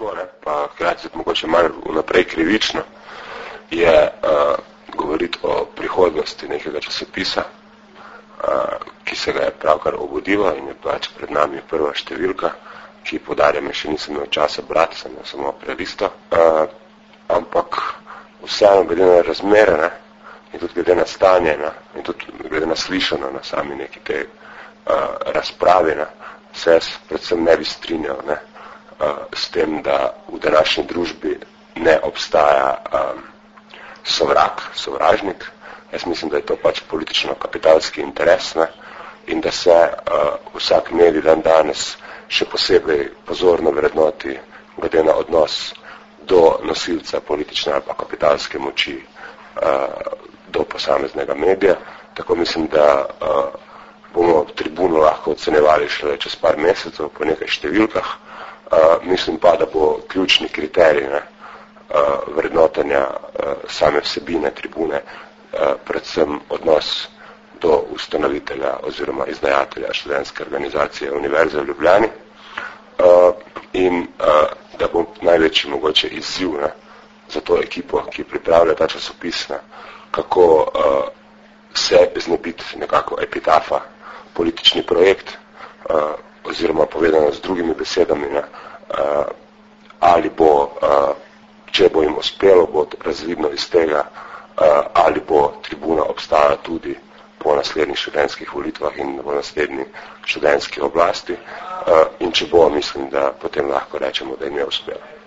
težko, ne? Pa hkrati mogoče malo vnaprej krivično je govoriti o prihodnosti nekega časopisa, ki se ga je pravkar obudilo in je pač pred nami prva številka, ki podarjam, še nisem imel časa brati, sem samo prelisto. Ampak vseeno glede na razmere, ne? In tudi glede na stanje, ne? In tudi glede na slišano na sami neki tej razpravi, ne? Se jaz predvsem ne bi strinjal, ne? S tem, da v današnji družbi ne obstaja sovražnik. Jaz mislim, da je to pač politično-kapitalski interes, ne? In da se vsak medij dan danes še posebej pozorno vrednoti glede na odnos do nosilca politične ali pa kapitalske moči do posameznega medija. Tako mislim, da bomo tribuno lahko ocenjevali šele čez par mesecev po nekaj številkah. Mislim pa, da bo ključni kriterij, ne, vrednotenja same vsebine tribune predvsem odnos do ustanovitelja oziroma izdajatelja študentske organizacije Univerze v Ljubljani in da bo največji mogoče izziv, ne, za to ekipo, ki pripravlja ta časopis, ne, kako se znebiti nekako epitafa politični projekt oziroma povedano z drugimi besedami, ne, ali bo, če bo jim uspelo, bo razvidno iz tega, ali bo tribuna obstajala tudi po naslednjih študentskih volitvah in po naslednji študentski oblasti. In če bo, mislim, da potem lahko rečemo, da jim je uspelo.